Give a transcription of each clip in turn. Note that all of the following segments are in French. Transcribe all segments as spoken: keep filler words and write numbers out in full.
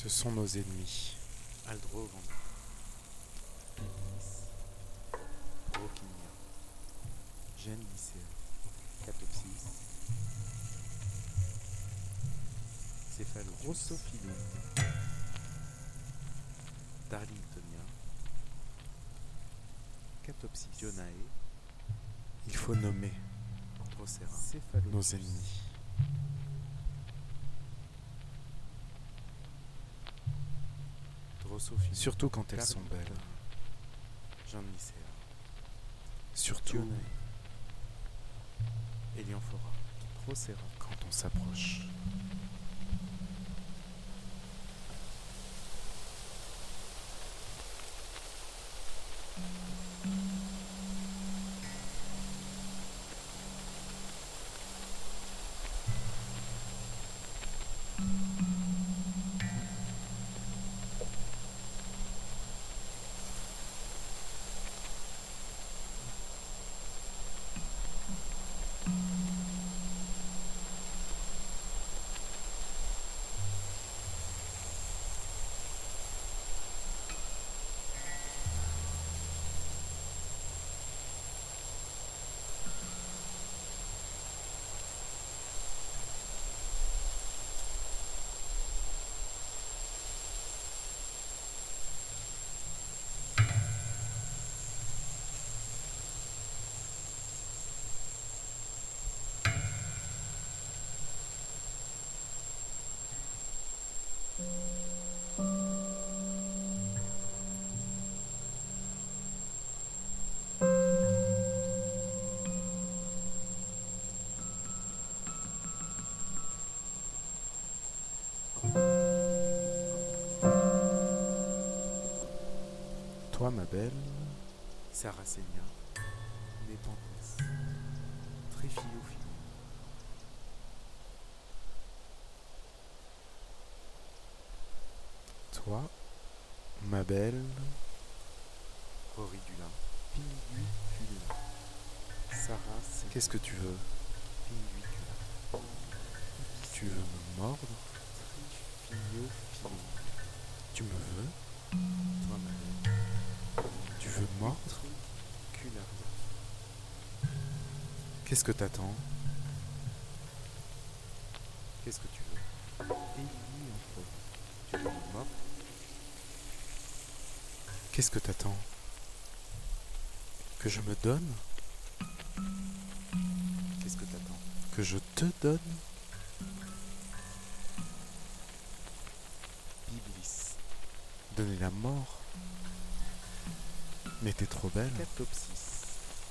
Ce sont nos ennemis. Aldrovanda, Biblis, Brocchinia, Genlicea, Catopsis, Cephalotus, Drosophilum, Darlingtonia, Catopsis, Dionae, Il faut nommer Drosera, nos Cephalotus, ennemis. Drosophilum, Surtout quand elles sont belles. Genlicea, Surtout Dionae, Eliamphora, Drosera, quand on s'approche. Toi, ma belle, Sarracenia, Nepenthes, Triphyophyllum, toi, ma belle, Roridula, Pinguicula, Sarracenia, qu'est-ce que tu veux? Pinguicula, Tu veux me mordre? Triphyophyllum, Tu me veux? toi ma belle, Tu veux mordre? Utricularia, Qu'est-ce que t'attends? qu'est-ce que tu veux? Eliamphora, tu veux me mordre? Qu'est-ce que t'attends? Que je me donne? Qu'est-ce que t'attends? Que je te donne? Biblis, Donner la mort? Mais t'es trop belle. Catopsis,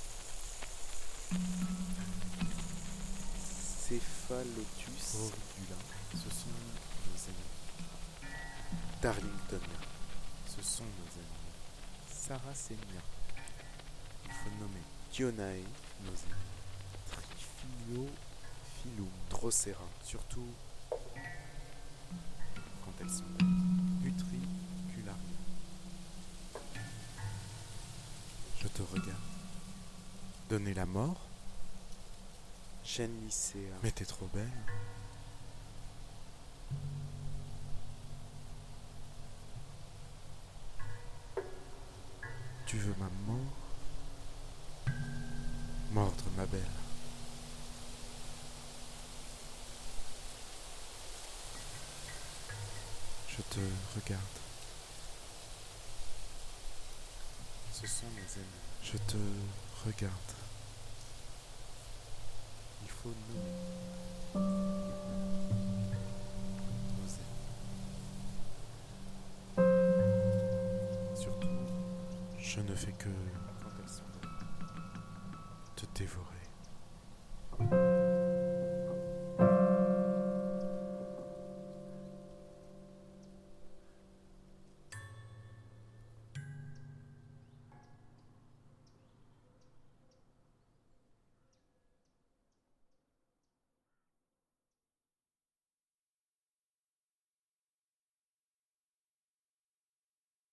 Cephalotus, Roridula, ce sont nos ennemis. Darlingtonia, ce sont nos ennemis. Sarracenia, il faut nommer. Dionae, nos ennemis. Triphyophyllum, Drosera, surtout quand elles sont belles. Utricularia, Je te regarde. Donner la mort? Genlicea, Mais t'es trop belle. Tu veux ma mort? Mordre, ma belle. Je te regarde. ce sont nos ennemis. Je te regarde. Il faut nommer nos ennemis. Surtout Je ne fais que quand elles sont belles. te dévorer.